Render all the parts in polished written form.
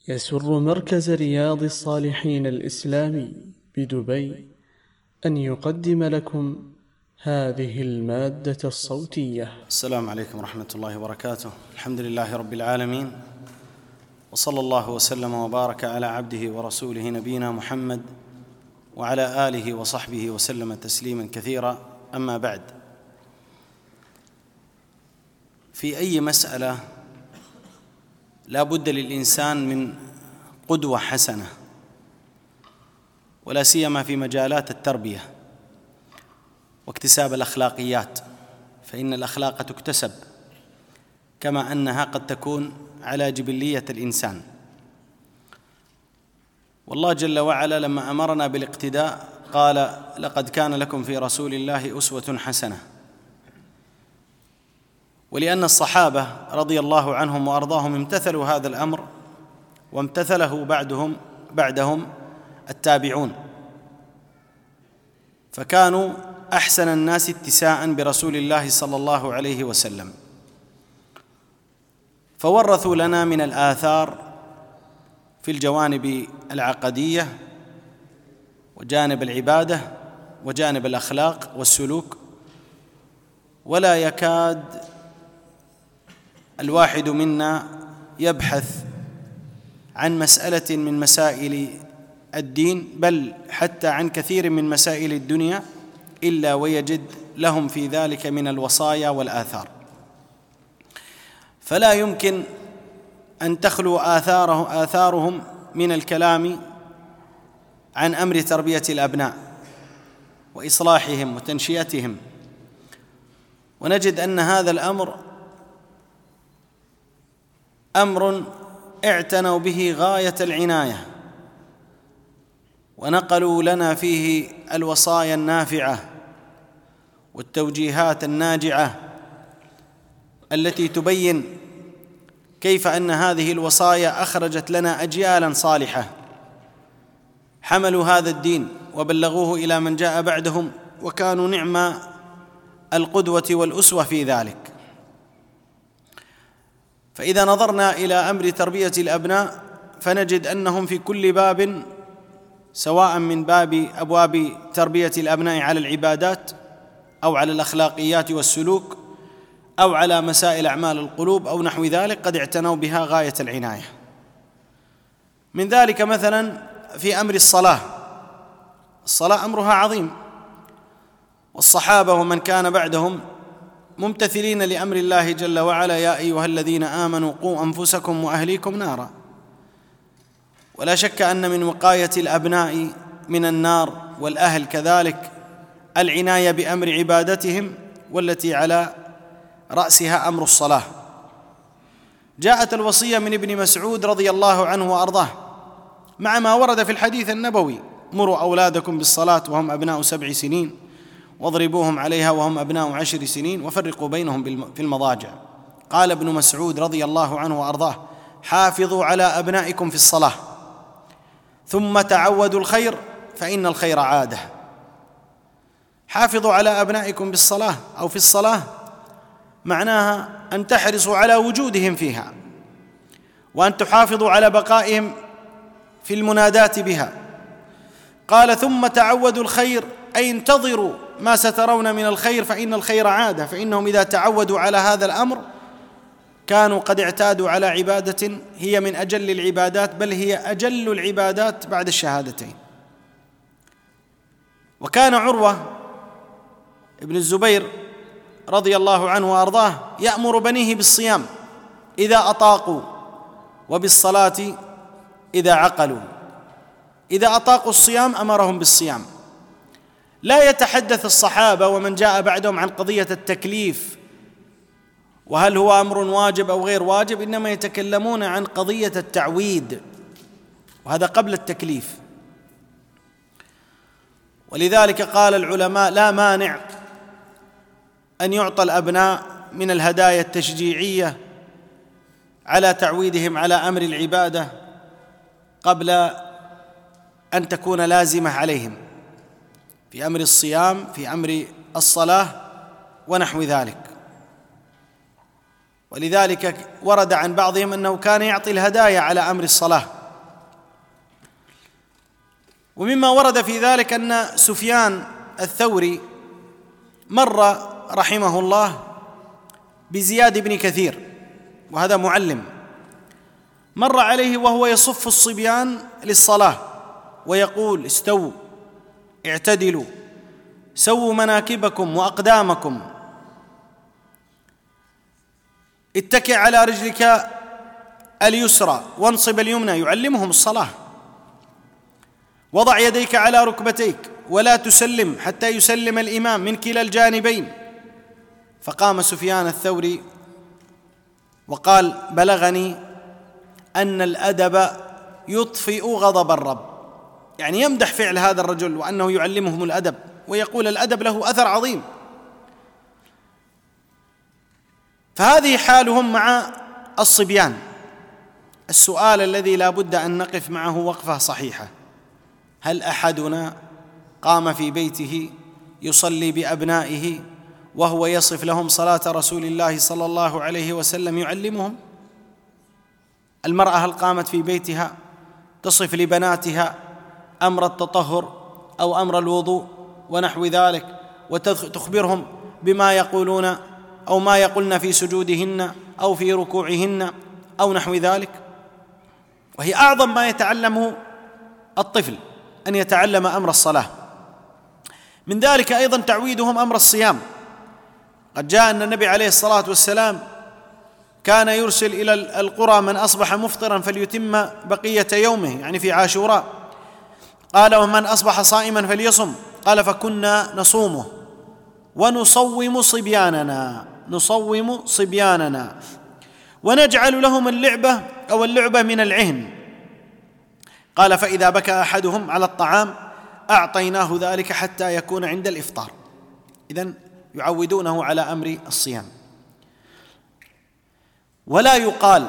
يسر مركز رياض الصالحين الإسلامي بدبي أن يقدم لكم هذه المادة الصوتية. السلام عليكم ورحمة الله وبركاته. الحمد لله رب العالمين، وصلى الله وسلم وبارك على عبده ورسوله نبينا محمد وعلى آله وصحبه وسلم تسليما كثيرا. أما بعد، في أي مسألة لا بد للإنسان من قدوة حسنة، ولا سيما في مجالات التربية واكتساب الأخلاقيات، فإن الأخلاق تكتسب كما أنها قد تكون على جبلية الإنسان. والله جل وعلا لما أمرنا بالاقتداء قال: لقد كان لكم في رسول الله أسوة حسنة. ولأن الصحابة رضي الله عنهم وأرضاهم امتثلوا هذا الأمر، وامتثله بعدهم التابعون، فكانوا أحسن الناس اتساء برسول الله صلى الله عليه وسلم، فورثوا لنا من الآثار في الجوانب العقدية وجانب العبادة وجانب الأخلاق والسلوك. ولا يكاد الواحد منا يبحث عن مسألة من مسائل الدين، بل حتى عن كثير من مسائل الدنيا، إلا ويجد لهم في ذلك من الوصايا والآثار. فلا يمكن أن تخلو آثارهم من الكلام عن أمر تربية الأبناء وإصلاحهم وتنشئتهم. ونجد أن هذا الأمر أمر اعتنوا به غاية العناية، ونقلوا لنا فيه الوصايا النافعة والتوجيهات الناجعة التي تبين كيف أن هذه الوصايا أخرجت لنا أجيالا صالحة حملوا هذا الدين وبلغوه إلى من جاء بعدهم، وكانوا نعم القدوة والأسوة في ذلك. فإذا نظرنا إلى أمر تربية الأبناء فنجد أنهم في كل باب، سواء من باب أبواب تربية الأبناء على العبادات أو على الأخلاقيات والسلوك أو على مسائل أعمال القلوب أو نحو ذلك، قد اعتنوا بها غاية العناية. من ذلك مثلا في أمر الصلاة أمرها عظيم، والصحابة ومن كان بعدهم ممتثلين لأمر الله جل وعلا: يا أيها الذين آمنوا قوا أنفسكم وأهليكم نارا. ولا شك أن من وقاية الأبناء من النار والأهل كذلك العناية بأمر عبادتهم، والتي على رأسها أمر الصلاة. جاءت الوصية من ابن مسعود رضي الله عنه وأرضاه، مع ما ورد في الحديث النبوي: مروا أولادكم بالصلاة وهم أبناء 7 سنين، واضربوهم عليها وهم أبناء 10 سنين، وفرقوا بينهم في المضاجع. قال ابن مسعود رضي الله عنه وأرضاه: حافظوا على أبنائكم في الصلاة، ثم تعودوا الخير فإن الخير عادة. حافظوا على أبنائكم بالصلاة أو في الصلاة معناها أن تحرصوا على وجودهم فيها، وأن تحافظوا على بقائهم في المنادات بها. قال: ثم تعودوا الخير، أي انتظروا ما سترون من الخير فإن الخير عادة. فإنهم إذا تعودوا على هذا الأمر كانوا قد اعتادوا على عبادة هي من أجل العبادات، بل هي أجل العبادات بعد الشهادتين. وكان عروة ابن الزبير رضي الله عنه وأرضاه يأمر بنيه بالصيام إذا أطاقوا، وبالصلاة إذا عقلوا. إذا أطاقوا الصيام أمرهم بالصيام. لا يتحدث الصحابة ومن جاء بعدهم عن قضية التكليف وهل هو أمر واجب أو غير واجب، إنما يتكلمون عن قضية التعويد، وهذا قبل التكليف. ولذلك قال العلماء: لا مانع أن يعطى الأبناء من الهدايا التشجيعية على تعويدهم على أمر العبادة قبل أن تكون لازمة عليهم، في أمر الصيام، في أمر الصلاة ونحو ذلك. ولذلك ورد عن بعضهم أنه كان يعطي الهدايا على أمر الصلاة، ومما ورد في ذلك أن سفيان الثوري مر رحمه الله بزياد بن كثير، وهذا معلم، مر عليه وهو يصف الصبيان للصلاة ويقول: استووا، اعتدلوا، سووا مناكبكم وأقدامكم، اتكئ على رجلك اليسرى وانصب اليمنى، يعلمهم الصلاة. وضع يديك على ركبتيك ولا تسلم حتى يسلم الإمام من كلا الجانبين. فقام سفيان الثوري وقال: بلغني أن الأدب يطفئ غضب الرب، يعني يمدح فعل هذا الرجل وأنه يعلمهم الأدب، ويقول الأدب له أثر عظيم. فهذه حالهم مع الصبيان. السؤال الذي لا بد أن نقف معه وقفة صحيحة: هل أحدنا قام في بيته يصلي بأبنائه وهو يصف لهم صلاة رسول الله صلى الله عليه وسلم يعلمهم؟ المرأة هل قامت في بيتها تصف لبناتها أمر التطهر أو أمر الوضوء ونحو ذلك، وتخبرهم بما يقولون أو ما يقولن في سجودهن أو في ركوعهن أو نحو ذلك؟ وهي أعظم ما يتعلمه الطفل، أن يتعلم أمر الصلاة. من ذلك أيضا تعويدهم أمر الصيام. قد جاء أن النبي عليه الصلاة والسلام كان يرسل إلى القرى: من أصبح مفطرا فليتم بقية يومه، يعني في عاشوراء. قال: ومن أصبح صائما فليصم. قال: فكنا نصومه ونصوم صبياننا ونجعل لهم اللعبة أو اللعبة من العهن. قال: فإذا بكى أحدهم على الطعام أعطيناه ذلك حتى يكون عند الإفطار. إذن يعودونه على أمر الصيام. ولا يقال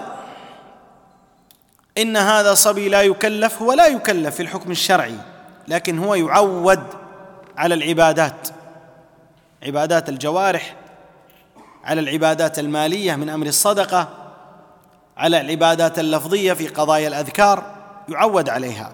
إن هذا صبي لا يكلف، هو لا يكلف في الحكم الشرعي، لكن هو يعود على العبادات، عبادات الجوارح، على العبادات المالية من أمر الصدقة، على العبادات اللفظية في قضايا الأذكار، يعود عليها.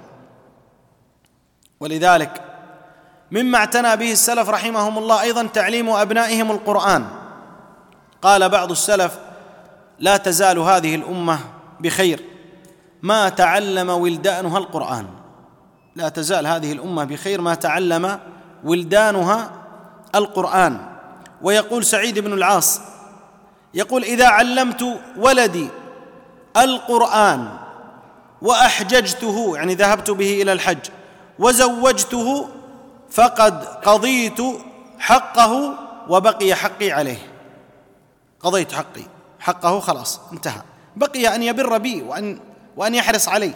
ولذلك مما اعتنى به السلف رحمهم الله أيضا تعليم أبنائهم القرآن. قال بعض السلف: لا تزال هذه الأمة بخير ما تعلم ولدانها القرآن. لا تزال هذه الأمة بخير ما تعلم ولدانها القرآن. ويقول سعيد بن العاص يقول: إذا علمت ولدي القرآن وأحججته، يعني ذهبت به إلى الحج، وزوجته، فقد قضيت حقه وبقي حقي عليه. قضيت حقه خلاص انتهى، بقي أن يبر بي وأن يحرص علي.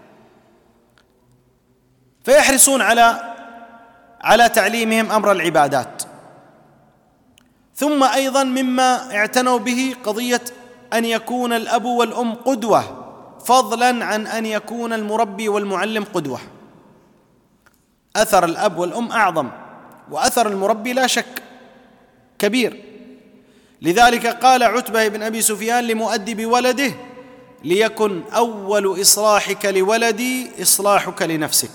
فيحرصون على تعليمهم أمر العبادات. ثم أيضا مما اعتنوا به قضية أن يكون الأب والأم قدوة، فضلا عن أن يكون المربي والمعلم قدوة. أثر الأب والأم أعظم، وأثر المربي لا شك كبير. لذلك قال عتبة بن أبي سفيان لمؤدب ولده: ليكن أول إصلاحك لولدي إصلاحك لنفسك.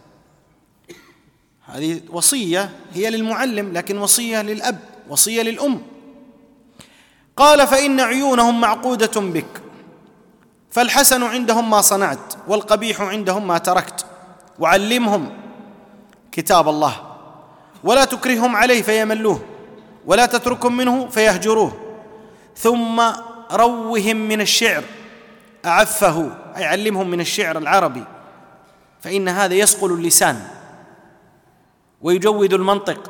هذه وصية هي للمعلم، لكن وصية للأب، وصية للأم. قال: فإن عيونهم معقودة بك، فالحسن عندهم ما صنعت والقبيح عندهم ما تركت. وعلمهم كتاب الله ولا تكرههم عليه فيملوه، ولا تتركهم منه فيهجروه. ثم روهم من الشعر، أعفه أي علمهم من الشعر العربي، فإن هذا يصقل اللسان ويجود المنطق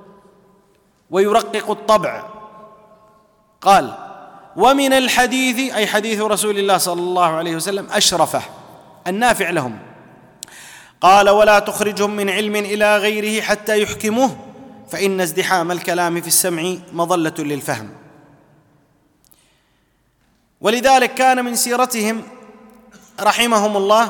ويرقق الطبع. قال: ومن الحديث أي حديث رسول الله صلى الله عليه وسلم أشرفه النافع لهم. قال: ولا تخرجهم من علم إلى غيره حتى يحكموه، فإن ازدحام الكلام في السمع مظلة للفهم. ولذلك كان من سيرتهم رحمهم الله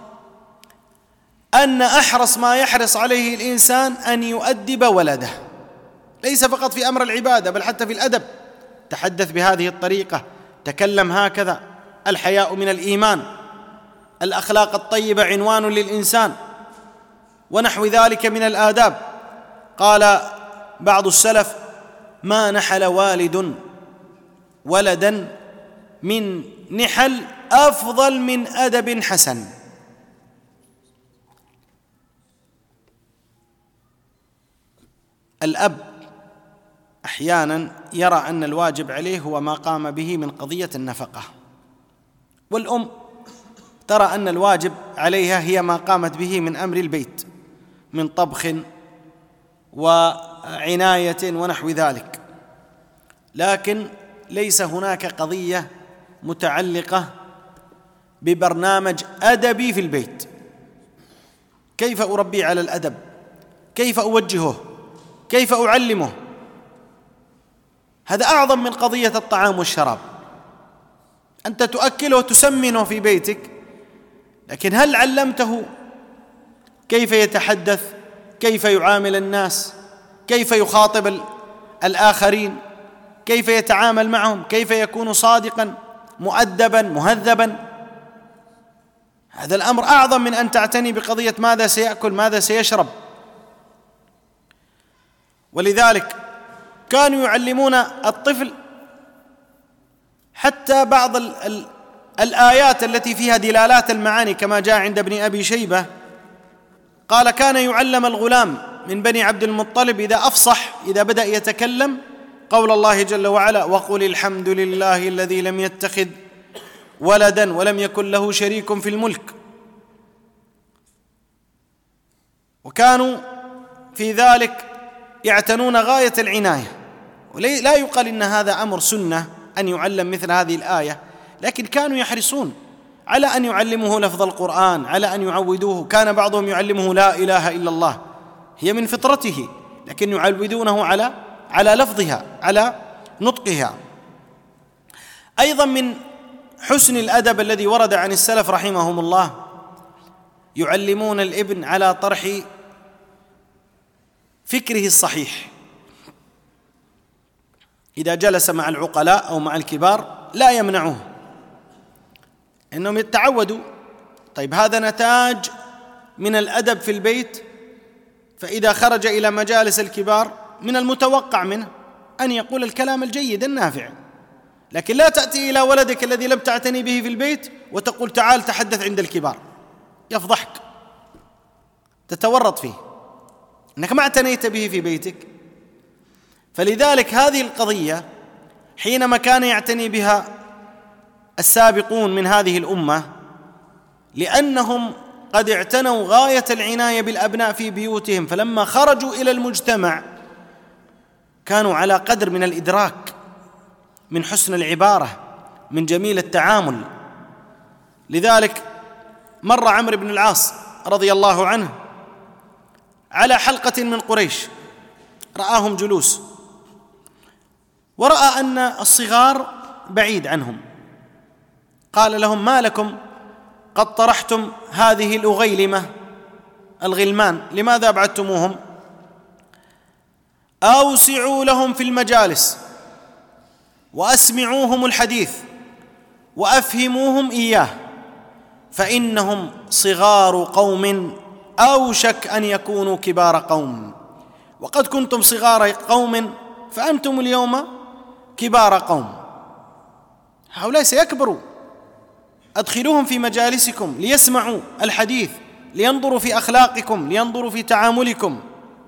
أن أحرص ما يحرص عليه الإنسان أن يؤدب ولده، ليس فقط في أمر العبادة بل حتى في الأدب. تحدث بهذه الطريقة، تكلم هكذا. الحياء من الإيمان، الأخلاق الطيبة عنوان للإنسان. ونحو ذلك من الآداب. قال بعض السلف: ما نحل والد ولدا من نحل أفضل من أدب حسن. الأب أحيانا يرى أن الواجب عليه هو ما قام به من قضية النفقة، والأم ترى أن الواجب عليها هي ما قامت به من أمر البيت من طبخ وعناية ونحو ذلك، لكن ليس هناك قضية متعلقة ببرنامج أدبي في البيت. كيف أربي على الأدب؟ كيف أوجهه؟ كيف أعلمه؟ هذا أعظم من قضية الطعام والشراب. أنت تؤكله وتسمنه في بيتك، لكن هل علمته كيف يتحدث؟ كيف يعامل الناس؟ كيف يخاطب الآخرين؟ كيف يتعامل معهم؟ كيف يكون صادقا مؤدبا مهذبا؟ هذا الأمر أعظم من أن تعتني بقضية ماذا سيأكل ماذا سيشرب. ولذلك كانوا يعلمون الطفل حتى بعض الآيات التي فيها دلالات المعاني، كما جاء عند ابن أبي شيبة قال: كان يعلم الغلام من بني عبد المطلب إذا أفصح إذا بدأ يتكلم قول الله جل وعلا: وقل الحمد لله الذي لم يتخذ ولدا ولم يكن له شريك في الملك. وكانوا في ذلك يعتنون غاية العناية، ولا يقال إن هذا أمر سنة أن يعلم مثل هذه الآية، لكن كانوا يحرصون على أن يعلموه لفظ القرآن، على أن يعودوه. كان بعضهم يعلمه لا إله إلا الله، هي من فطرته، لكن يعودونه على لفظها على نطقها. أيضا من حسن الأدب الذي ورد عن السلف رحمهم الله يعلمون الابن على طرح فكره الصحيح. إذا جلس مع العقلاء أو مع الكبار لا يمنعوه، إنهم يتعودوا. طيب هذا نتاج من الأدب في البيت، فإذا خرج إلى مجالس الكبار من المتوقع منه أن يقول الكلام الجيد النافع، لكن لا تأتي إلى ولدك الذي لم تعتني به في البيت وتقول تعال تحدث عند الكبار، يفضحك، تتورط فيه أنك ما اعتنيت به في بيتك. فلذلك هذه القضية حينما كان يعتني بها السابقون من هذه الأمة، لأنهم قد اعتنوا غاية العناية بالأبناء في بيوتهم، فلما خرجوا إلى المجتمع كانوا على قدر من الإدراك، من حسن العبارة، من جميل التعامل. لذلك مر عمرو بن العاص رضي الله عنه على حلقة من قريش، رآهم جلوس ورأى أن الصغار بعيد عنهم، قال لهم: ما لكم قد طرحتم هذه الأغيلمة الغلمان، لماذا أبعدتموهم؟ أوسعوا لهم في المجالس وأسمعوهم الحديث وأفهموهم إياه، فإنهم صغار قوم أوشك أن يكونوا كبار قوم، وقد كنتم صغار قوم فأنتم اليوم كبار قوم. هؤلاء سيكبروا، أدخلوهم في مجالسكم ليسمعوا الحديث، لينظروا في أخلاقكم، لينظروا في تعاملكم.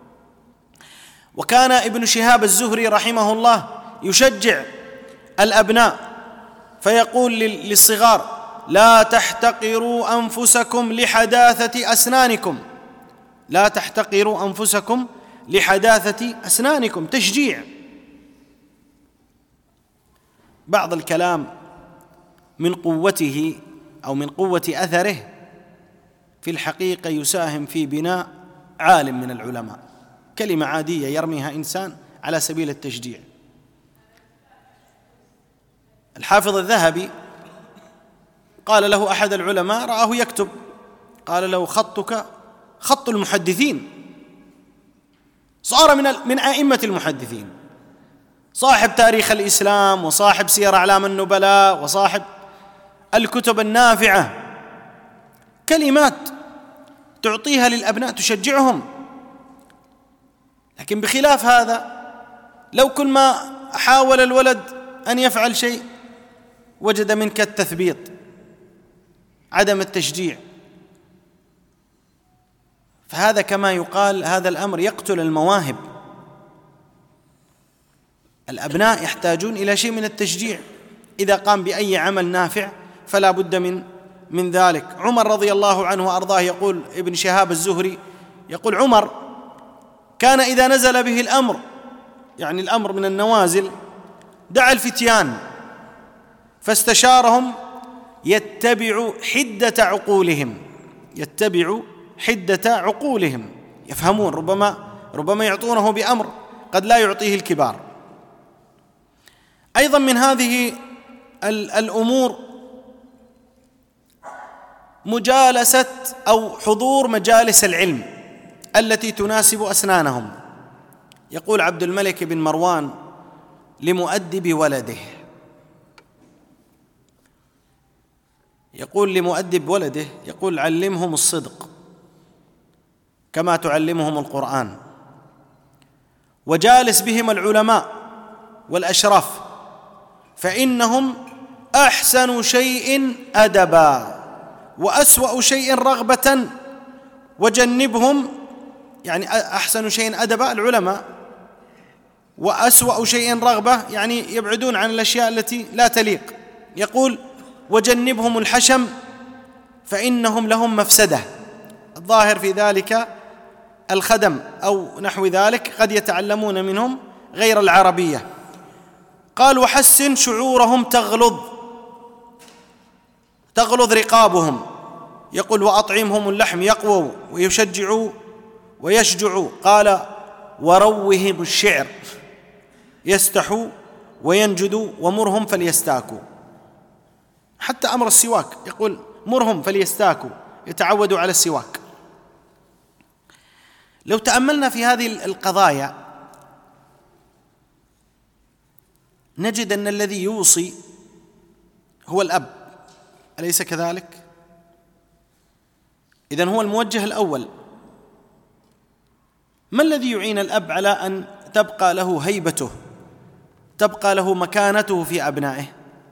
وكان ابن شهاب الزهري رحمه الله يشجع الأبناء فيقول للصغار: لا تحتقروا أنفسكم لحداثة أسنانكم، لا تحتقروا أنفسكم لحداثة أسنانكم، تشجيع. بعض الكلام من قوته أو من قوة أثره في الحقيقة يساهم في بناء عالم من العلماء، كلمة عادية يرميها إنسان على سبيل التشجيع. الحافظ الذهبي قال له أحد العلماء رآه يكتب، قال له: خطك خط المحدثين، صار من أئمة المحدثين، صاحب تاريخ الإسلام وصاحب سير أعلام النبلاء وصاحب الكتب النافعة، كلمات تعطيها للأبناء، تشجعهم. لكن بخلاف هذا، لو كل ما حاول الولد أن يفعل شيء وجد منك التثبيط، عدم التشجيع، فهذا كما يقال هذا الأمر يقتل المواهب. الأبناء يحتاجون إلى شيء من التشجيع، إذا قام بأي عمل نافع فلا بد من ذلك. عمر رضي الله عنه وأرضاه يقول، ابن شهاب الزهري يقول: عمر كان إذا نزل به الأمر، يعني الأمر من النوازل، دعا الفتيان فاستشارهم يتبع حدة عقولهم، يفهمون، ربما يعطونه بأمر قد لا يعطيه الكبار. أيضا من هذه الأمور مجالسة أو حضور مجالس العلم التي تناسب أسنانهم. يقول عبد الملك بن مروان لمؤدب ولده، يقول: علمهم الصدق كما تعلمهم القرآن، وجالس بهم العلماء والأشراف، فإنهم أحسن شيء أدبا وأسوأ شيء رغبة، وجنبهم، يعني أحسن شيء أدبا العلماء، وأسوأ شيء رغبة يعني يبعدون عن الأشياء التي لا تليق. يقول: وجنبهم الحشم فإنهم لهم مفسدة. الظاهر في ذلك الخدم أو نحو ذلك، قد يتعلمون منهم غير العربية. قال: وحسن شعورهم تغلظ رقابهم. يقول: وأطعمهم اللحم يقووا ويشجعوا ويشجعوا. قال: وروهم الشعر يستحوا وينجدوا، ومرهم فليستاكوا. حتى أمر السواك يقول: مرهم فليستاكوا، يتعودوا على السواك. لو تأملنا في هذه القضايا نجد أن الذي يوصي هو الأب، أليس كذلك؟ إذن هو الموجه الأول. ما الذي يعين الأب على أن تبقى له هيبته، تبقى له مكانته في أبنائه؟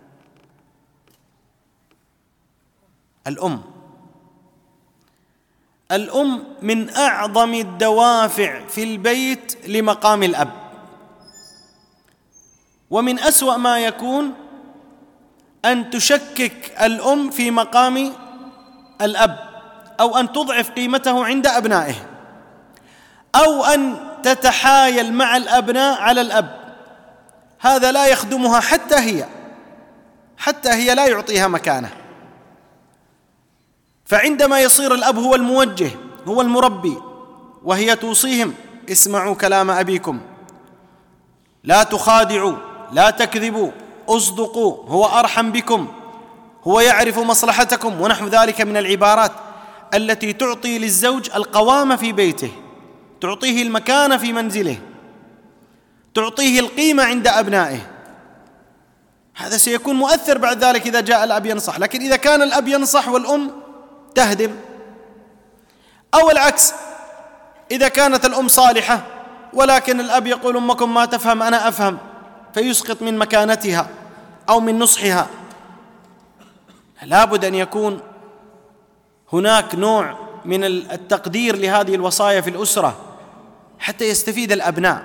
الأم من أعظم الدوافع في البيت لمقام الأب، ومن أسوأ ما يكون أن تشكك الأم في مقام الأب، أو أن تضعف قيمته عند أبنائه، أو أن تتحايل مع الأبناء على الأب. هذا لا يخدمها، حتى هي لا يعطيها مكانه. فعندما يصير الأب هو الموجه، هو المربي، وهي توصيهم: اسمعوا كلام أبيكم، لا تخادعوا، لا تكذبوا، اصدقوا، هو أرحم بكم، هو يعرف مصلحتكم، ونحو ذلك من العبارات التي تعطي للزوج القوامة في بيته، تعطيه المكانة في منزله، تعطيه القيمة عند أبنائه. هذا سيكون مؤثر بعد ذلك إذا جاء الأب ينصح. لكن إذا كان الأب ينصح والأم تهدم، أو العكس، إذا كانت الأم صالحة ولكن الأب يقول: أمكم ما تفهم أنا أفهم، فيسقط من مكانتها أو من نصحها. لا بد أن يكون هناك نوع من التقدير لهذه الوصايا في الأسرة حتى يستفيد الأبناء.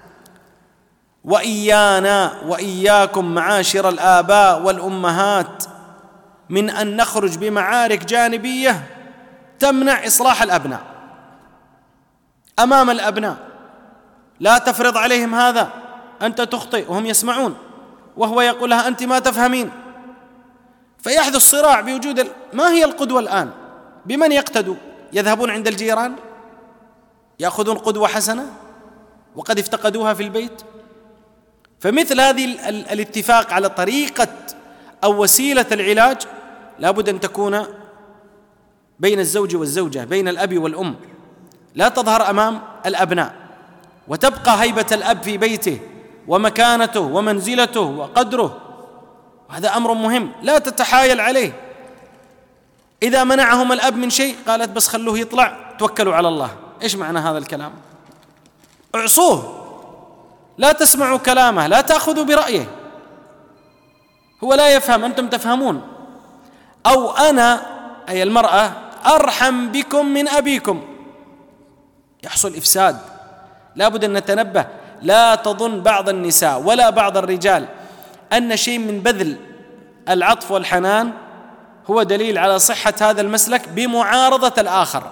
وإيانا وإياكم معاشر الآباء والأمهات من أن نخرج بمعارك جانبية تمنع إصلاح الأبناء أمام الأبناء. لا تفرض عليهم هذا، أنت تخطئ، وهم يسمعون، وهو يقول لها: أنت ما تفهمين. فيحدث صراع بوجود ما هي القدوة الآن؟ بمن يقتدوا؟ يذهبون عند الجيران يأخذون قدوة حسنة وقد افتقدوها في البيت. فمثل هذه الاتفاق على طريقة أو وسيلة العلاج لابد أن تكون بين الزوج والزوجة، بين الأب والأم، لا تظهر أمام الأبناء، وتبقى هيبة الأب في بيته ومكانته ومنزلته وقدره. هذا أمر مهم، لا تتحايل عليه. إذا منعهم الأب من شيء قالت بس خلوه يطلع، توكلوا على الله. إيش معنى هذا الكلام؟ اعصوه، لا تسمعوا كلامه، لا تأخذوا برأيه، هو لا يفهم، أنتم تفهمون. أو أنا أي المرأة أرحم بكم من أبيكم، يحصل إفساد. لا بد أن نتنبه. لا تظن بعض النساء ولا بعض الرجال أن شيء من بذل العطف والحنان هو دليل على صحة هذا المسلك بمعارضة الآخر.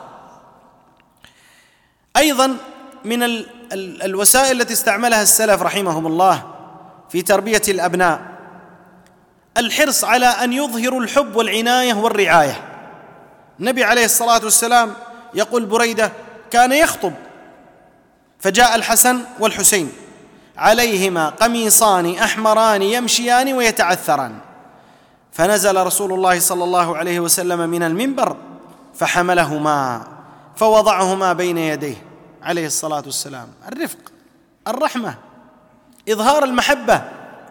أيضا من الوسائل التي استعملها السلف رحمهم الله في تربية الأبناء الحرص على أن يظهروا الحب والعناية والرعاية. النبي عليه الصلاة والسلام يقول بريدة كان يخطب فجاء الحسن والحسين عليهما قميصان أحمران يمشيان ويتعثران، فنزل رسول الله صلى الله عليه وسلم من المنبر فحملهما فوضعهما بين يديه عليه الصلاة والسلام. الرفق، الرحمة، إظهار المحبة.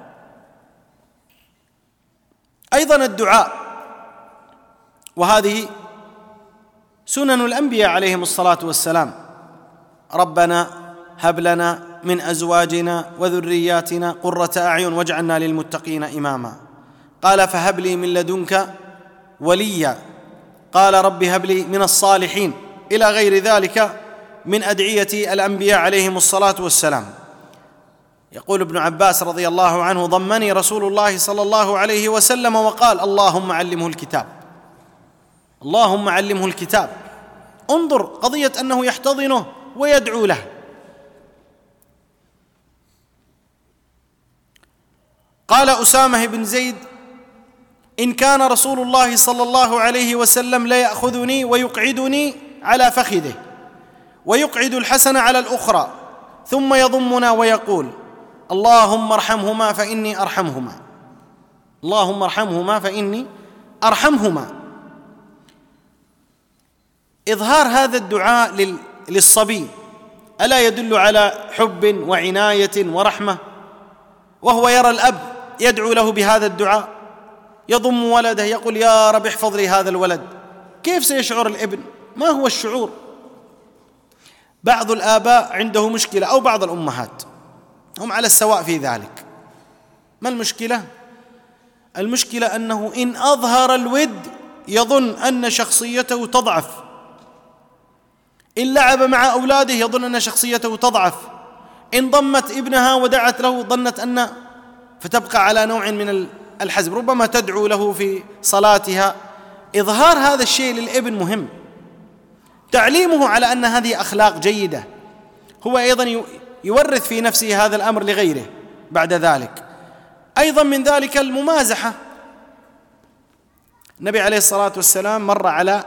أيضا الدعاء، وهذه سنن الأنبياء عليهم الصلاة والسلام. ربنا هب لنا من أزواجنا وذرياتنا قرة أعين واجعلنا للمتقين إماما. قال فهب لي من لدنك وليا، قال رب هب لي من الصالحين، إلى غير ذلك من أدعية الأنبياء عليهم الصلاة والسلام. يقول ابن عباس رضي الله عنه ضمني رسول الله صلى الله عليه وسلم وقال اللهم علمه الكتاب، اللهم علمه الكتاب. انظر قضية أنه يحتضنه ويدعو له. قال أسامة بن زيد إن كان رسول الله صلى الله عليه وسلم لا يأخذني ويقعدني على فخذه ويقعد الحسن على الأخرى ثم يضمنا ويقول اللهم ارحمهما فإني أرحمهما، اللهم ارحمهما فإني أرحمهما. إظهار هذا الدعاء للصبي ألا يدل على حب وعناية ورحمة؟ وهو يرى الأب يدعو له بهذا الدعاء، يضم ولده يقول يا رب احفظ لي هذا الولد. كيف سيشعر الابن؟ ما هو الشعور؟ بعض الآباء عنده مشكلة أو بعض الأمهات هم على السواء في ذلك. ما المشكلة؟ المشكلة أنه إن أظهر الود يظن أن شخصيته تضعف، إن لعب مع أولاده يظن أن شخصيته تضعف، إن ضمت ابنها ودعت له ظنت أن، فتبقى على نوع من الحزم، ربما تدعو له في صلاتها. إظهار هذا الشيء للابن مهم، تعليمه على أن هذه أخلاق جيدة، هو أيضا يورث في نفسه هذا الأمر لغيره بعد ذلك. أيضا من ذلك الممازحة. النبي عليه الصلاة والسلام مر على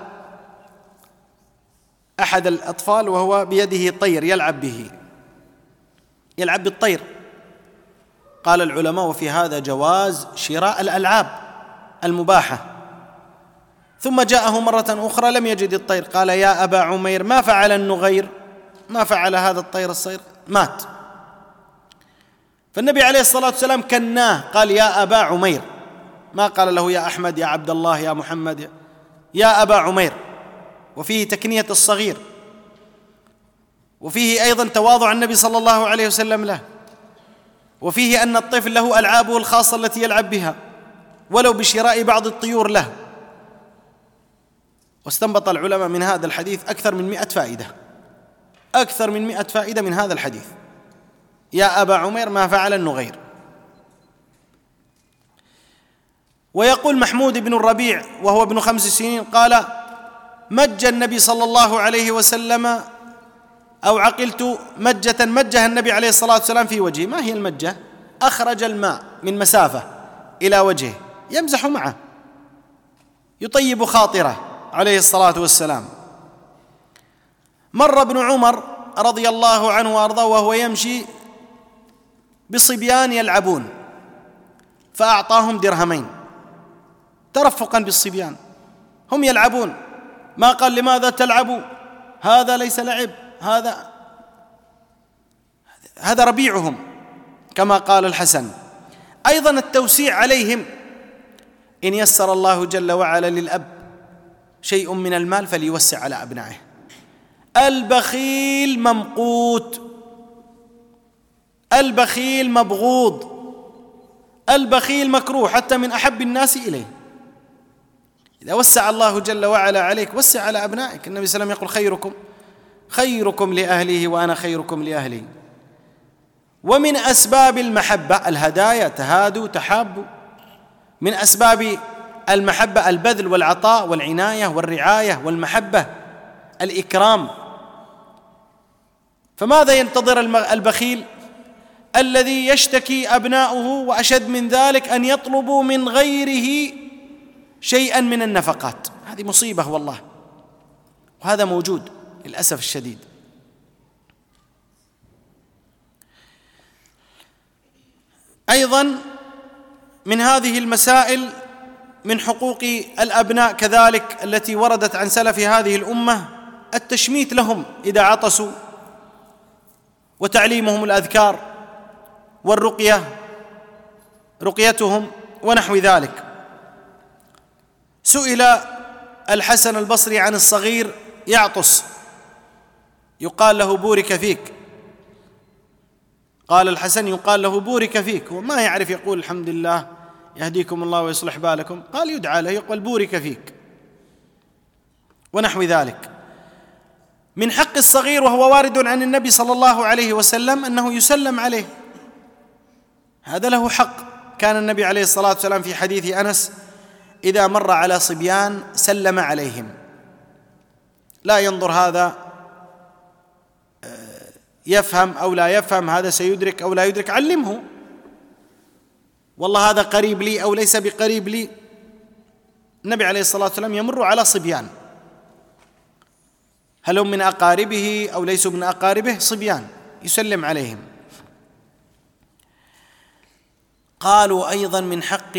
أحد الأطفال وهو بيده طير يلعب به، يلعب بالطير. قال العلماء وفي هذا جواز شراء الألعاب المباحة. ثم جاءه مرة أخرى لم يجد الطير، قال يا أبا عمير ما فعل النغير؟ ما فعل هذا الطير؟ الصير مات. فالنبي عليه الصلاة والسلام كناه، قال يا أبا عمير، ما قال له يا أحمد يا عبد الله يا محمد، يا أبا عمير. وفيه تكنية الصغير، وفيه أيضا تواضع النبي صلى الله عليه وسلم له، وفيه أن الطفل له ألعابه الخاصة التي يلعب بها ولو بشراء بعض الطيور له. واستنبط العلماء من هذا الحديث أكثر من 100 فائدة، أكثر من 100 فائدة من هذا الحديث. يا أبا عمير ما فعل النغير. ويقول محمود بن الربيع وهو ابن 5 سنين قال مج النبي صلى الله عليه وسلم، أو عقلت مجة مجها النبي عليه الصلاة والسلام في وجهه. ما هي المجة؟ أخرج الماء من مسافة إلى وجهه يمزح معه، يطيب خاطره عليه الصلاة والسلام. مر ابن عمر رضي الله عنه وأرضاه وهو يمشي بصبيان يلعبون فأعطاهم درهمين ترفقا بالصبيان، هم يلعبون، ما قال لماذا تلعبوا، هذا ليس لعب، هذا ربيعهم كما قال الحسن. أيضا التوسيع عليهم، إن يسر الله جل وعلا للأب شيء من المال فليوسع على أبنائه. البخيل ممقوت، البخيل مبغوض، البخيل مكروه حتى من أحب الناس إليه. إذا وسع الله جل وعلا عليك وسع على أبنائك. النبي صلى الله عليه وسلم يقول خيركم لأهله وأنا خيركم لأهلي. ومن أسباب المحبة الهدايا، تهادوا تحابوا. من أسباب المحبة البذل والعطاء والعناية والرعاية والمحبة، الإكرام. فماذا ينتظر البخيل الذي يشتكي أبناؤه وأشد من ذلك أن يطلبوا من غيره شيئا من النفقات؟ هذه مصيبة والله، وهذا موجود للأسف الشديد. أيضا من هذه المسائل من حقوق الأبناء كذلك التي وردت عن سلف هذه الأمة التشميت لهم إذا عطسوا، وتعليمهم الأذكار رقيتهم ونحو ذلك. سئل الحسن البصري عن الصغير يعطس يقال له بورك فيك، قال الحسن يقال له بورك فيك، وما يعرف يقول الحمد لله يهديكم الله ويصلح بالكم، قال يدعى له يقول بورك فيك ونحو ذلك. من حق الصغير وهو وارد عن النبي صلى الله عليه وسلم أنه يسلم عليه، هذا له حق. كان النبي عليه الصلاة والسلام في حديث أنس إذا مر على صبيان سلم عليهم، لا ينظر هذا يفهم أو لا يفهم، هذا سيدرك أو لا يدرك، علمه والله هذا قريب لي أو ليس بقريب لي. النبي عليه الصلاة والسلام يمر على صبيان، هل هم من أقاربه أو ليسوا من أقاربه؟ صبيان، يسلم عليهم. قالوا أيضا من حق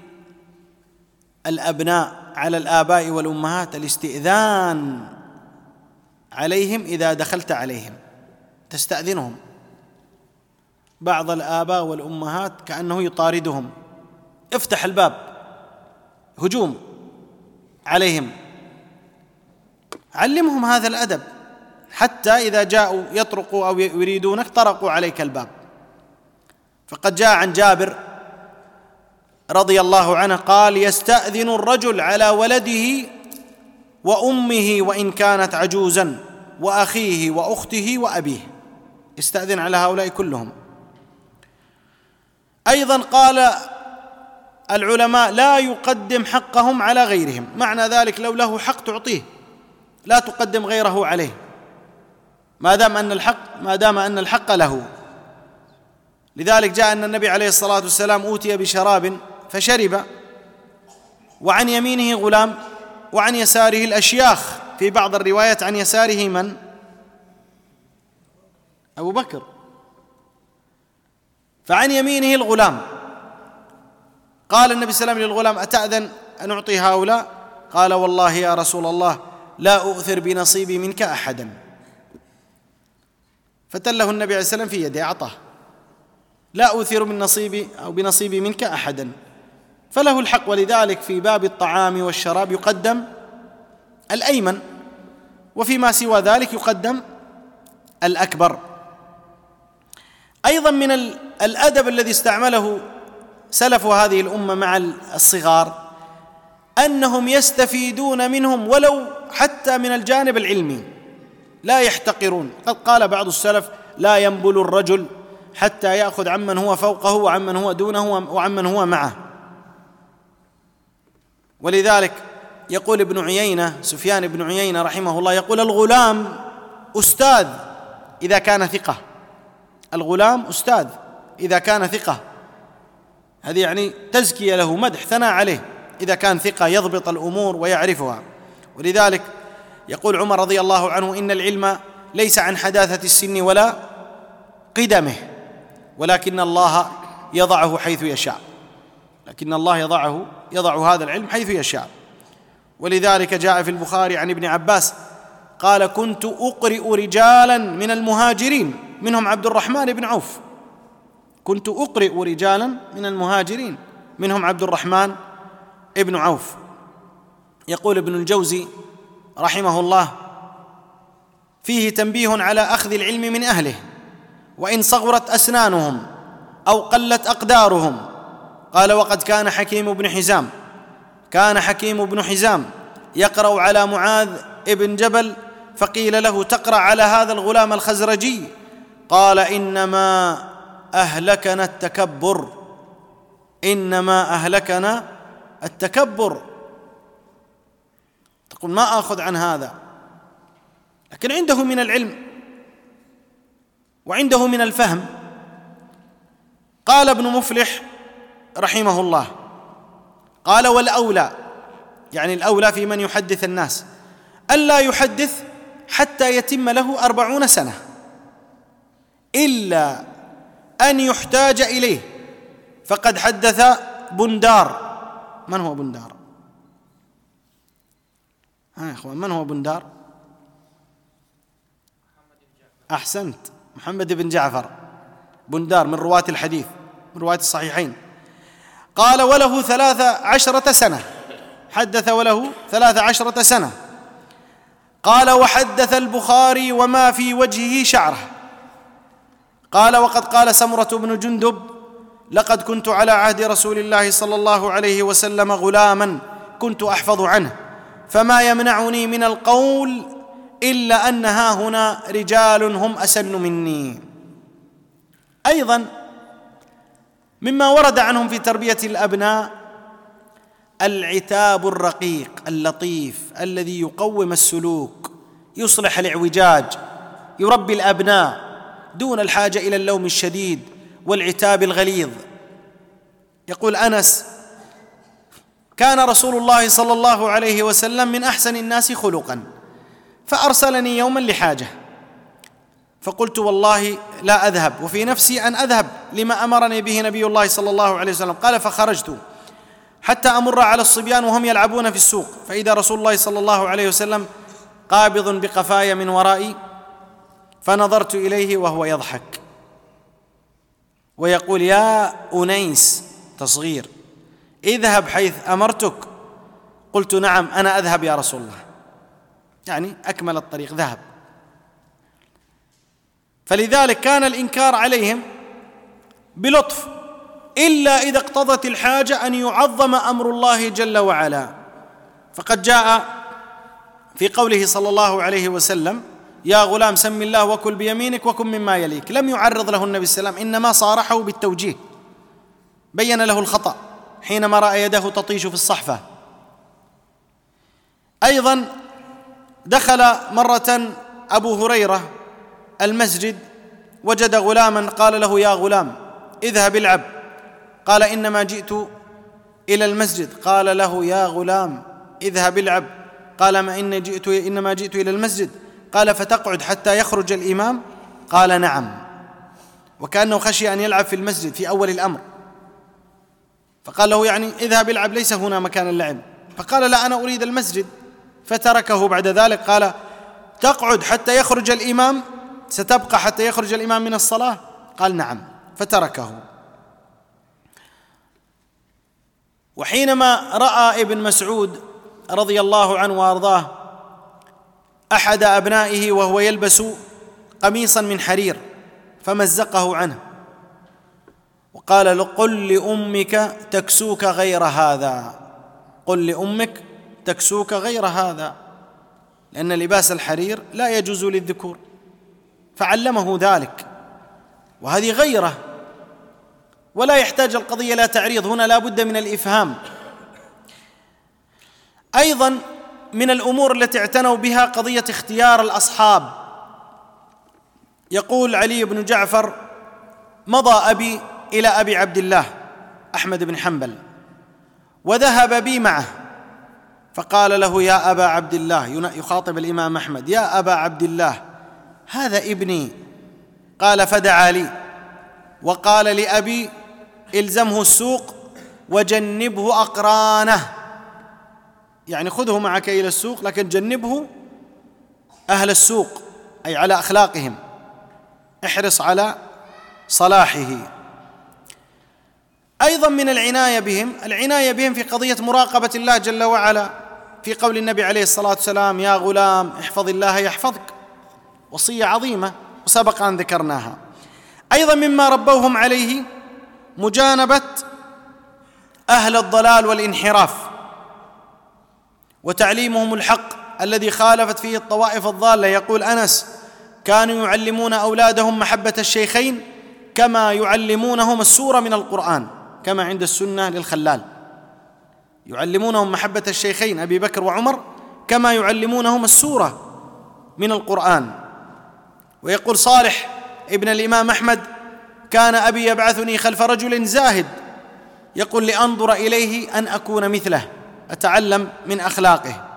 الأبناء على الآباء والأمهات الاستئذان عليهم إذا دخلت عليهم، تستأذنهم. بعض الآباء والأمهات كأنه يطاردهم، افتح الباب، هجوم عليهم. علمهم هذا الأدب حتى إذا جاءوا يطرقوا أو يريدونك طرقوا عليك الباب. فقد جاء عن جابر رضي الله عنه قال يستأذن الرجل على ولده وأمه وإن كانت عجوزا وأخيه وأخته وأبيه، يستأذن على هؤلاء كلهم. أيضا قال العلماء لا يقدم حقهم على غيرهم، معنى ذلك لو له حق تعطيه، لا تقدم غيره عليه ما دام أن الحق له. لذلك جاء أن النبي عليه الصلاة والسلام أوتي بشراب فشرب، وعن يمينه غلام وعن يساره الأشياخ، في بعض الروايات عن يساره من؟ أبو بكر. فعن يمينه الغلام. قال النبي صلى الله عليه وسلم للغلام أتأذن أن أعطي هؤلاء؟ قال والله يا رسول الله لا أؤثر بنصيبي منك أحدا. فتله النبي عليه الصلاة والسلام في يده أعطاه، لا أؤثر من نصيبي أو بنصيبي منك أحدا، فله الحق. ولذلك في باب الطعام والشراب يقدم الأيمن، وفيما سوى ذلك يقدم الأكبر. أيضا من الأدب الذي استعمله سلف هذه الأمة مع الصغار أنهم يستفيدون منهم ولو حتى من الجانب العلمي، لا يحتقرون. قد قال بعض السلف لا ينبل الرجل حتى يأخذ عمن هو فوقه وعمن هو دونه وعمن هو معه. ولذلك يقول ابن عيينة، سفيان بن عيينة رحمه الله، يقول الغلام أستاذ إذا كان ثقة، الغلام أستاذ إذا كان ثقة، هذه يعني تزكية له، مدح، ثناء عليه إذا كان ثقة يضبط الأمور ويعرفها. ولذلك يقول عمر رضي الله عنه إن العلم ليس عن حداثة السن ولا قدمه، ولكن الله يضعه حيث يشاء، لكن الله يضع هذا العلم حيث يشاء. ولذلك جاء في البخاري عن ابن عباس قال كنت أقرئ رجالا من المهاجرين منهم عبد الرحمن بن عوف، كنت أقرئ رجالا من المهاجرين منهم عبد الرحمن بن عوف. يقول ابن الجوزي رحمه الله: فيه تنبيه على أخذ العلم من أهله وإن صغرت أسنانهم أو قلت أقدارهم. قال: وقد كان حكيم بن حزام يقرأ على معاذ ابن جبل، فقيل له: تقرأ على هذا الغلام الخزرجي؟ قال: إنما أهلكنا التكبر. تقول: ما آخذ عن هذا، لكن عنده من العلم وعنده من الفهم. قال ابن مفلح رحمه الله: قال: والأولى، يعني الأولى في من يحدث الناس، ألا يحدث حتى يتم له 40 سنة، إلا أن يحتاج إليه، فقد حدث بندار. من هو بندار؟ يا إخوان، من هو بندار؟ أحسنت، محمد بن جعفر بندار، من رواة الحديث، من رواة الصحيحين. قال: وله 13 سنة، حدث وله 13 سنة. قال: وحدث البخاري وما في وجهه شعره. قال: وقد قال سمرة بن جندب: لقد كنت على عهد رسول الله صلى الله عليه وسلم غلاما كنت أحفظ عنه، فما يمنعني من القول إلا أن هاهنا رجال هم أسن مني. أيضا مما ورد عنهم في تربية الأبناء العتاب الرقيق اللطيف الذي يقوم السلوك، يصلح الاعوجاج، يربي الأبناء دون الحاجة إلى اللوم الشديد والعتاب الغليظ. يقول أنس: كان رسول الله صلى الله عليه وسلم من أحسن الناس خلقا، فأرسلني يوما لحاجة، فقلت: والله لا أذهب، وفي نفسي أن أذهب لما أمرني به نبي الله صلى الله عليه وسلم. قال: فخرجت حتى أمر على الصبيان وهم يلعبون في السوق، فإذا رسول الله صلى الله عليه وسلم قابض بقفاي من ورائي، فنظرت إليه وهو يضحك ويقول: يا أنيس، تصغير، اذهب حيث أمرتك. قلت: نعم، أنا أذهب يا رسول الله، يعني أكمل الطريق، ذهب. فلذلك كان الإنكار عليهم بلطف، إلا إذا اقتضت الحاجة أن يعظم أمر الله جل وعلا. فقد جاء في قوله صلى الله عليه وسلم: يا غلام سم الله وكل بيمينك وكن مما يليك، لم يعرض له النبي صلى الله عليه وسلم، إنما صارحه بالتوجيه، بين له الخطأ حينما رأى يده تطيش في الصحفة. أيضا دخل مرة أبو هريرة المسجد، وجد غلاما، قال له: يا غلام اذهب العب. قال: إنما جئت إلى المسجد. قال له: يا غلام اذهب العب. قال: إنما جئت إلى المسجد. قال: فتقعد حتى يخرج الإمام؟ قال: نعم. وكأنه خشي أن يلعب في المسجد في أول الأمر، فقال له: يعني اذهب العب، ليس هنا مكان اللعب. فقال: لا، أنا أريد المسجد. فتركه. بعد ذلك قال: تقعد حتى يخرج الإمام؟ ستبقى حتى يخرج الإمام من الصلاة؟ قال: نعم. فتركه. وحينما رأى ابن مسعود رضي الله عنه وأرضاه أحد أبنائه وهو يلبس قميصا من حرير، فمزقه عنه وقال له: قل لأمك تكسوك غير هذا، قل لأمك تكسوك غير هذا، لأن لباس الحرير لا يجوز للذكور، فعلمه ذلك. وهذه غيرة، ولا يحتاج القضية إلى تعريض، هنا لا بد من الإفهام. أيضا من الأمور التي اعتنوا بها قضية اختيار الأصحاب. يقول علي بن جعفر: مضى أبي إلى أبي عبد الله أحمد بن حنبل وذهب بي معه، فقال له: يا أبا عبد الله، يخاطب الإمام أحمد: يا أبا عبد الله، هذا ابني. قال: فدعا لي وقال لأبي: إلزمه السوق وجنبه أقرانه، يعني خذه معك إلى السوق لكن جنبه أهل السوق، أي على أخلاقهم، احرص على صلاحه. أيضا من العناية بهم في قضية مراقبة الله جل وعلا، في قول النبي عليه الصلاة والسلام: يا غلام احفظ الله يحفظك، وصية عظيمة وسبق أن ذكرناها. أيضا مما ربوهم عليه مجانبة أهل الضلال والانحراف، وتعليمهم الحق الذي خالفت فيه الطوائف الضالة. يقول أنس: كانوا يعلمون أولادهم محبة الشيخين كما يعلمونهم السورة من القرآن، كما عند السنة للخلال، يعلمونهم محبة الشيخين أبي بكر وعمر كما يعلمونهم السورة من القرآن. ويقول صالح ابن الإمام أحمد: كان أبي يبعثني خلف رجل زاهد، يقول: لأنظر إليه أن أكون مثله، أتعلم من أخلاقه.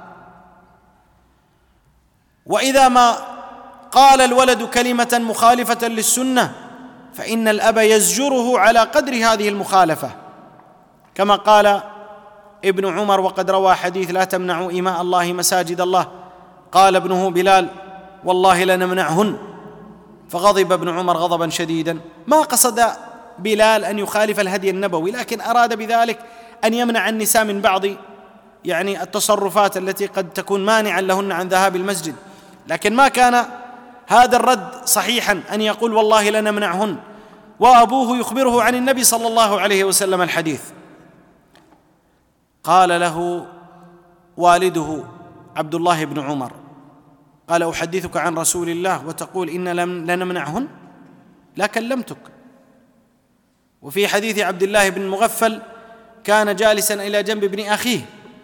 وإذا ما قال الولد كلمة مخالفة للسنة فإن الأب يزجره على قدر هذه المخالفة، كما قال ابن عمر وقد روى حديث: لا تمنعوا إماء الله مساجد الله. قال ابنه بلال: والله لنمنعهن. فغضب ابن عمر غضبا شديدا. ما قصد بلال أن يخالف الهدي النبوي، لكن أراد بذلك أن يمنع النساء من بعض التصرفات التي قد تكون مانعا لهن عن ذهاب المسجد. لكن ما كان هذا الرد صحيحا، أن يقول والله لنمنعهن وأبوه يخبره عن النبي صلى الله عليه وسلم الحديث. قال له والده عبد الله بن عمر: قال: أحدثك عن رسول الله وتقول إن لنمنعهن؟ لا كلمتك. وفي حديث عبد الله بن مغفل: كان جالسا إلى جنب ابن أخيه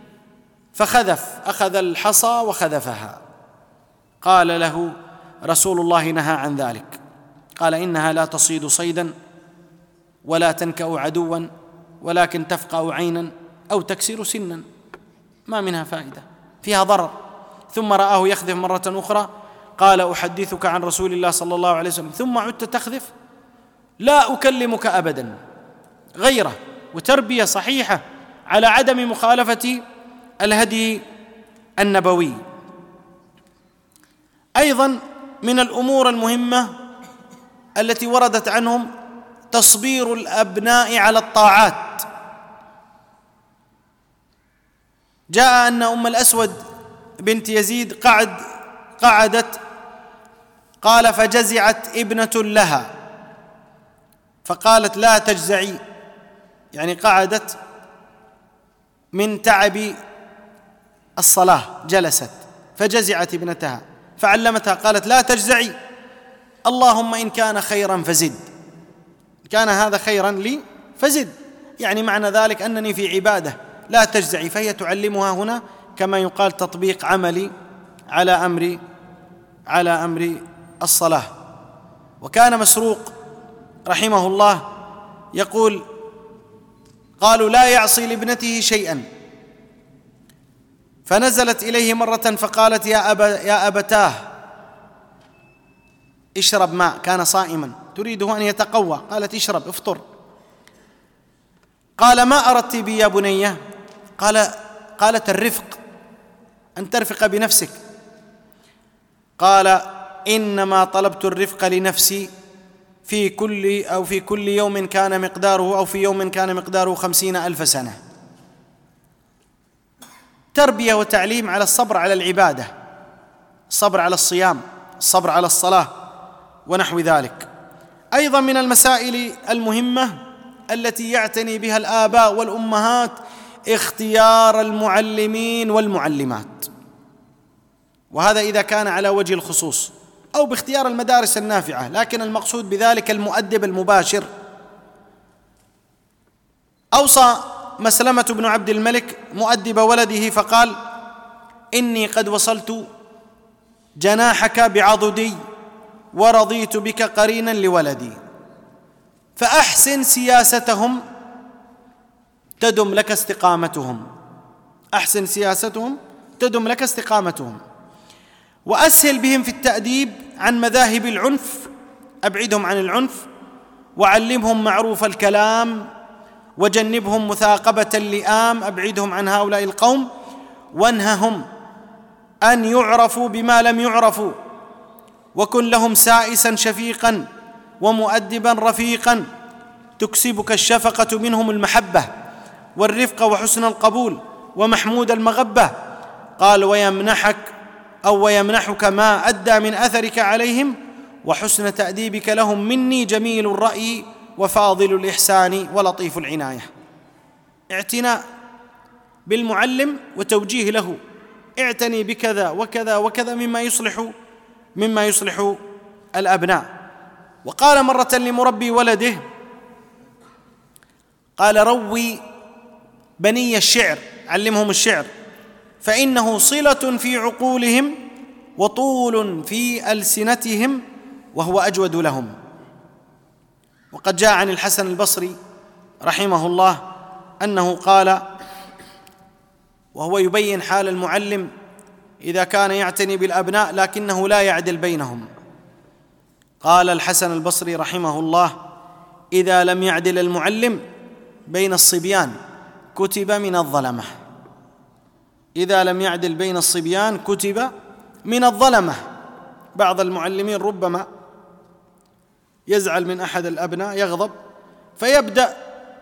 أخذ الحصى وخذفها. قال له: رسول الله نهى عن ذلك. قال: إنها لا تصيد صيدا ولا تنكأ عدوا، ولكن تفقأ عينا أو تكسر سنا، ما منها فائدة، فيها ضرر. ثم رآه يخذف مرة أخرى. قال: أحدثك عن رسول الله صلى الله عليه وسلم ثم عدت تخذف؟ لا أكلمك أبدا. غيره وتربية صحيحة على عدم مخالفة الهدي النبوي. أيضا من الأمور المهمة التي وردت عنهم تصبير الأبناء على الطاعات. جاء أن أم الأسود بنت يزيد قعدت، قال: فجزعت ابنة لها فقالت: لا تجزعي، يعني قعدت من تعب الصلاة، جلست فجزعت ابنتها فعلمتها، قالت: لا تجزعي، اللهم إن كان خيرا فزد، كان هذا خيرا لي فزد، يعني معنى ذلك أنني في عبادة، لا تجزعي. فهي تعلمها هنا كما يقال تطبيق عملي على أمر الصلاة. وكان مسروق رحمه الله يقول: قالوا لا يعصي لابنته شيئا، فنزلت إليه مرة فقالت: يا أبتاه اشرب ماء، كان صائما تريده أن يتقوى، قالت: اشرب افطر. قال: ما أردت بي يا بنية؟ قالت: الرفق، أن ترفق بنفسك. قال: إنما طلبت الرفق لنفسي في كل يوم كان مقداره، أو في يوم كان مقداره 50,000 سنة. تربية وتعليم على الصبر على العبادة، الصبر على الصيام، الصبر على الصلاة ونحو ذلك. أيضا من المسائل المهمة التي يعتني بها الآباء والأمهات اختيار المعلمين والمعلمات، وهذا إذا كان على وجه الخصوص، أو باختيار المدارس النافعة، لكن المقصود بذلك المؤدب المباشر. أوصى مسلمة بن عبد الملك مؤدب ولده فقال: إني قد وصلت جناحك بعضدي ورضيت بك قرينا لولدي، فأحسن سياستهم تدم لك استقامتهم، أحسن سياستهم تدم لك استقامتهم، وأسهل بهم في التأديب عن مذاهب العنف، أبعدهم عن العنف، وعلمهم معروف الكلام، وجنبهم مثاقبة اللئام، أبعدهم عن هؤلاء القوم، وانههم أن يعرفوا بما لم يعرفوا، وكن لهم سائسا شفيقا ومؤدبا رفيقا، تكسبك الشفقة منهم المحبة والرفق وحسن القبول ومحمود المغبة، قال ويمنحك ما أدى من أثرك عليهم وحسن تأديبك لهم مني جميل الرأي وفاضل الإحسان ولطيف العناية. اعتناء بالمعلم وتوجيه له، اعتني بكذا وكذا وكذا مما يصلح الأبناء. وقال مرة لمربي ولده، قال روي بني الشعر، علمهم الشعر، فإنه صلة في عقولهم وطول في ألسنتهم وهو أجود لهم. وقد جاء عن الحسن البصري رحمه الله أنه قال، وهو يبين حال المعلم إذا كان يعتني بالأبناء لكنه لا يعدل بينهم، قال الحسن البصري رحمه الله: إذا لم يعدل المعلم بين الصبيان كتب من الظلمة. إذا لم يعدل بين الصبيان كتب من الظلمة. بعض المعلمين ربما يزعل من أحد الأبناء، يغضب، فيبدأ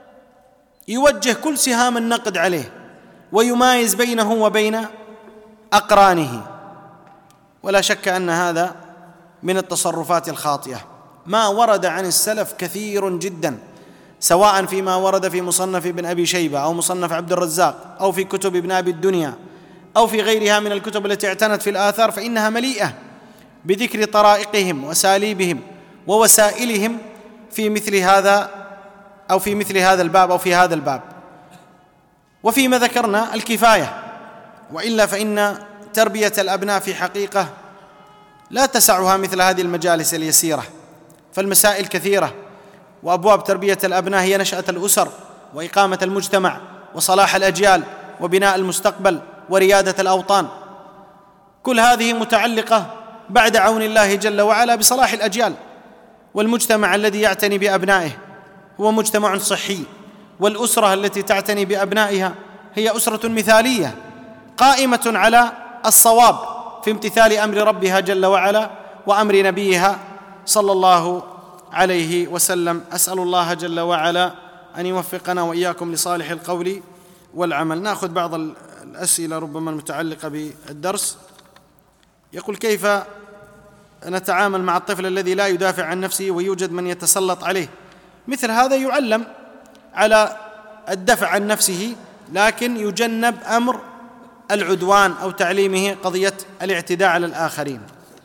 يوجه كل سهام النقد عليه ويمايز بينه وبين أقرانه، ولا شك أن هذا من التصرفات الخاطئة. ما ورد عن السلف كثير جدا، سواء فيما ورد في مصنف ابن أبي شيبة أو مصنف عبد الرزاق أو في كتب ابن أبي الدنيا أو في غيرها من الكتب التي اعتنت في الآثار، فإنها مليئة بذكر طرائقهم وأساليبهم ووسائلهم في مثل هذا أو في مثل هذا الباب أو في هذا الباب. وفيما ذكرنا الكفاية، وإلا فإن تربية الأبناء في حقيقة لا تسعها مثل هذه المجالس اليسيرة، فالمسائل كثيرة، وأبواب تربية الأبناء هي نشأة الأسر وإقامة المجتمع وصلاح الأجيال وبناء المستقبل وريادة الأوطان. كل هذه متعلقة بعد عون الله جل وعلا بصلاح الأجيال، والمجتمع الذي يعتني بأبنائه هو مجتمع صحي، والأسرة التي تعتني بأبنائها هي أسرة مثالية قائمة على الصواب في امتثال أمر ربها جل وعلا وأمر نبيها صلى الله عليه وسلم. أسأل الله جل وعلا أن يوفقنا وإياكم لصالح القول والعمل. نأخذ بعض الأسئلة ربما المتعلقة بالدرس. يقول: كيف نتعامل مع الطفل الذي لا يدافع عن نفسه ويوجد من يتسلط عليه؟ مثل هذا يعلم على الدفع عن نفسه، لكن يجنب أمر العدوان أو تعليمه قضية الاعتداء على الآخرين.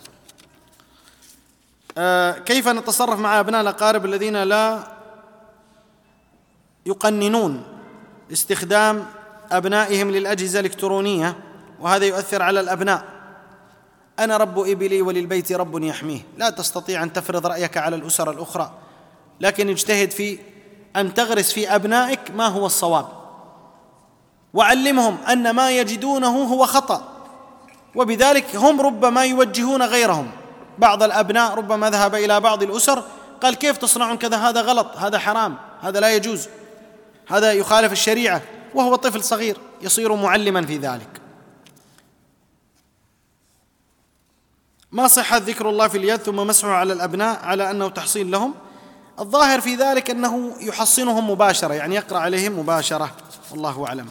كيف نتصرف مع أبناء الأقارب الذين لا يقننون استخدام أبنائهم للأجهزة الإلكترونية وهذا يؤثر على الأبناء؟ أنا رب إبلي وللبيت رب يحميه. لا تستطيع أن تفرض رأيك على الأسر الأخرى، لكن اجتهد في أن تغرس في أبنائك ما هو الصواب، وعلمهم أن ما يجدونه هو خطأ، وبذلك هم ربما يوجهون غيرهم. بعض الأبناء ربما ذهب إلى بعض الأسر قال: كيف تصنعون كذا؟ هذا غلط، هذا حرام، هذا لا يجوز، هذا يخالف الشريعة، وهو طفل صغير يصير معلما في ذلك. ما صحة ذكر الله في اليد ثم مسحه على الأبناء على أنه تحصين لهم؟ الظاهر في ذلك أنه يحصنهم مباشرة، يعني يقرأ عليهم مباشرة، والله أعلم.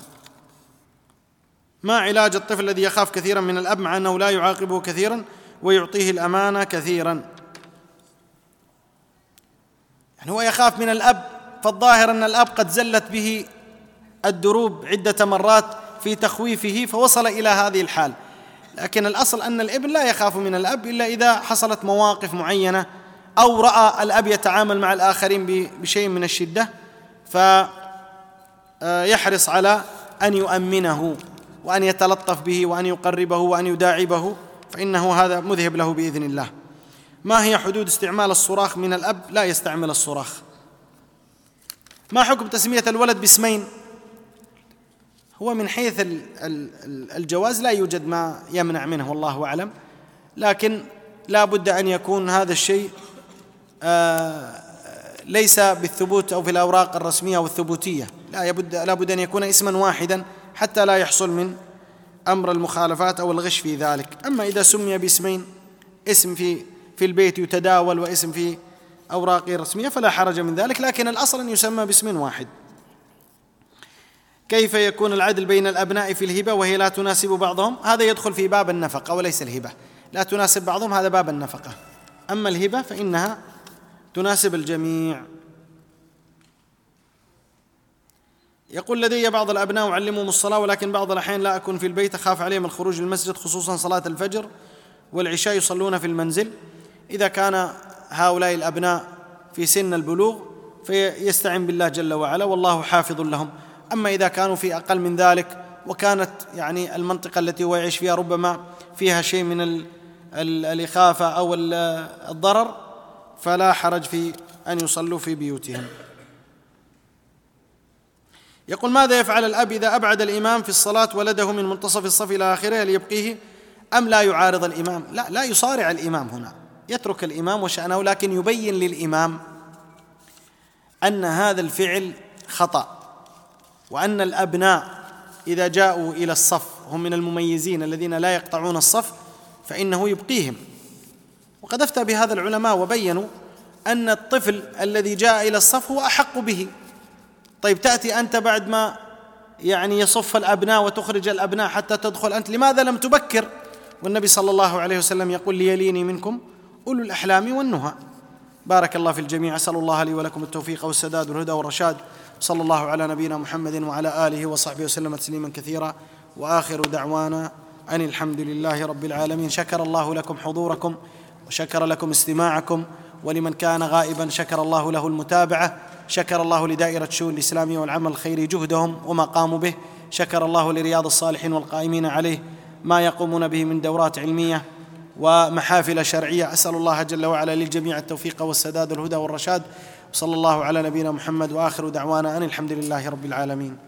ما علاج الطفل الذي يخاف كثيرا من الأب مع أنه لا يعاقبه كثيرا ويعطيه الأمانة كثيرا؟ يعني هو يخاف من الأب، فالظاهر أن الأب قد زلت به الدروب عدة مرات في تخويفه فوصل إلى هذه الحال. لكن الأصل أن الابن لا يخاف من الأب إلا إذا حصلت مواقف معينة أو رأى الأب يتعامل مع الآخرين بشيء من الشدة، فيحرص على أن يؤمنه وأن يتلطف به وأن يقربه وأن يداعبه، فإنه هذا مذهب له بإذن الله. ما هي حدود استعمال الصراخ من الأب؟ لا يستعمل الصراخ. ما حكم تسمية الولد باسمين؟ هو من حيث الجواز لا يوجد ما يمنع منه، والله أعلم، لكن لا بد أن يكون هذا الشيء ليس بالثبوت أو في الأوراق الرسمية والثبوتية، لا بد أن يكون اسما واحدا حتى لا يحصل من أمر المخالفات أو الغش في ذلك. أما إذا سمي باسمين، اسم في البيت يتداول واسم في أوراق رسمية، فلا حرج من ذلك، لكن الأصل أن يسمى باسم واحد. كيف يكون العدل بين الأبناء في الهبة وهي لا تناسب بعضهم؟ هذا يدخل في باب النفقة وليس الهبة. لا تناسب بعضهم هذا باب النفقة، أما الهبة فإنها تناسب الجميع. يقول لدي بعض الأبناء أعلمهم الصلاة، ولكن بعض الأحيان لا أكون في البيت، أخاف عليهم الخروج للمسجد خصوصا صلاة الفجر والعشاء يصلون في المنزل. إذا كان هؤلاء الأبناء في سن البلوغ فيستعن بالله جل وعلا والله حافظ لهم. أما إذا كانوا في أقل من ذلك وكانت يعني المنطقة التي هو يعيش فيها ربما فيها شيء من الإخافة أو الضرر فلا حرج في أن يصلوا في بيوتهم. يقول ماذا يفعل الأب إذا أبعد الإمام في الصلاة ولده من منتصف الصف إلى آخره، هل يبقيه أم لا يعارض الإمام؟ لا يصارع الإمام هنا، يترك الإمام وشأنه، لكن يبين للإمام أن هذا الفعل خطأ، وأن الأبناء إذا جاءوا إلى الصف هم من المميزين الذين لا يقطعون الصف فإنه يبقيهم. وقد أفتى بهذا العلماء وبينوا أن الطفل الذي جاء إلى الصف هو أحق به. طيب تأتي أنت بعد ما يعني يصف الأبناء وتخرج الأبناء حتى تدخل أنت، لماذا لم تبكر؟ والنبي صلى الله عليه وسلم يقول ليليني منكم أولو الأحلام والنهى. بارك الله في الجميع، أسأل الله لي ولكم التوفيق والسداد والهدى والرشاد. صلى الله على نبينا محمد وعلى آله وصحبه وسلم تسليما كثيرا، وآخر دعوانا أن الحمد لله رب العالمين. شكر الله لكم حضوركم وشكر لكم استماعكم، ولمن كان غائبا شكر الله له المتابعة. شكر الله لدائرة الشؤون الإسلامية والعمل الخيري جهدهم وما قاموا به. شكر الله لرياض الصالحين والقائمين عليه ما يقومون به من دورات علمية ومحافل شرعية. أسأل الله جل وعلا للجميع التوفيق والسداد والهدى والرشاد. صلى الله على نبينا محمد، وآخر دعوانا أن الحمد لله رب العالمين.